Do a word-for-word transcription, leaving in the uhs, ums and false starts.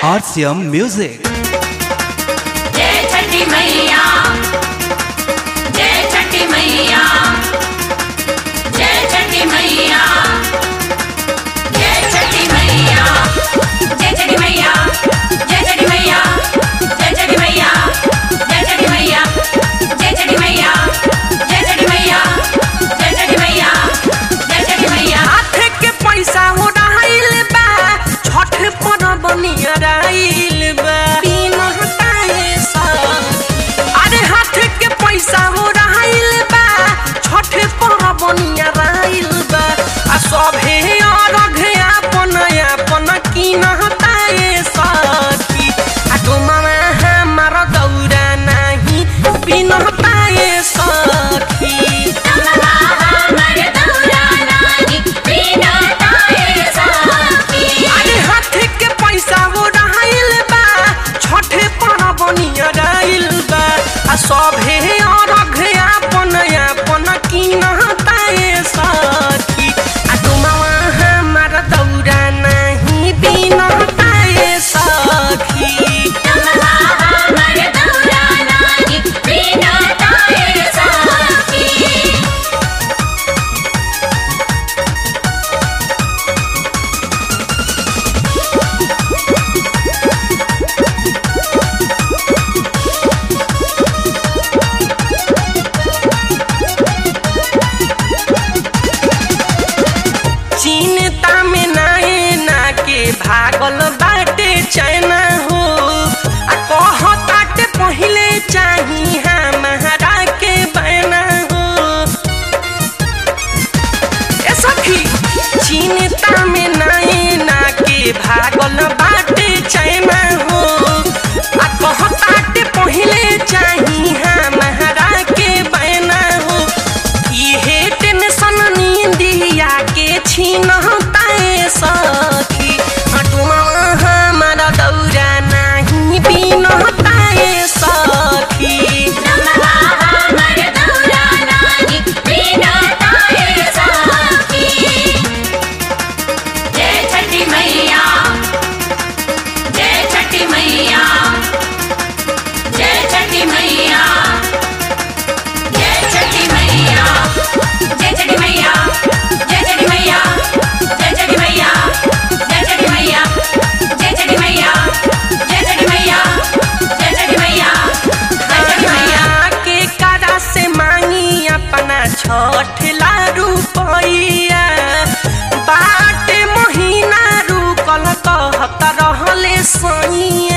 R C M Music। जय छठी मैया, जय छठी मैया, जय छठी मैया, जय छठी मैया, जय छठी मैया, जय छठी मैया, जय छठी मैया, जय छठी मैया, जय छठी मैया, जय छठी मैया, जय छठी मैया, जय छठी मैया। हाथ के पैसा हो रहाइल बा, छठ पर बनिया राइल बा, बिना हटाए सा। अरे हाथ के पैसा हो रहाइल बा, छठ पर बनिया राइल बा, आ सभे अरघ आपन आपन किन हटाए सखी। आ डोमामा हमार दौरा नाही बिना हटाए सखी। अरे हाथ के पैसा हो रहाइल बा, छठ पर बनिया राइल बा, आ सभे अरघ आपन आपन किन हटाए सखी। आ डोमावा हमार दौरा नाही बिना हटाए सखी। चिन्ता में नाए ना के भागल बाटे चैना हो, आ कहताटे पहिले चाही हमारा के बना हो। ए सखी चिन्ता में नाए ना के भागल बाटे चैना हो, आ कहताटे पहिले चाही हमारा के बना हो। इहे टेंशन नींदिया के छीन हटाए सखी। हटुआ हमारा दौरा नाही बिन हटाए सखी। जय छठी मैया, जय छठी मैया, जय छठी मैया, जय छठी मैया, जय छठी मैया, जय छठी मैया, जय छठी मैया, जय छठी मैया, जय छठी मैया, जय छठी मैया, जय छठी मैया, जय छठी मैया। के करा से मांगी अपना छठ ला रुपैया, बाटे महीना रुकल कहत रहले सैया।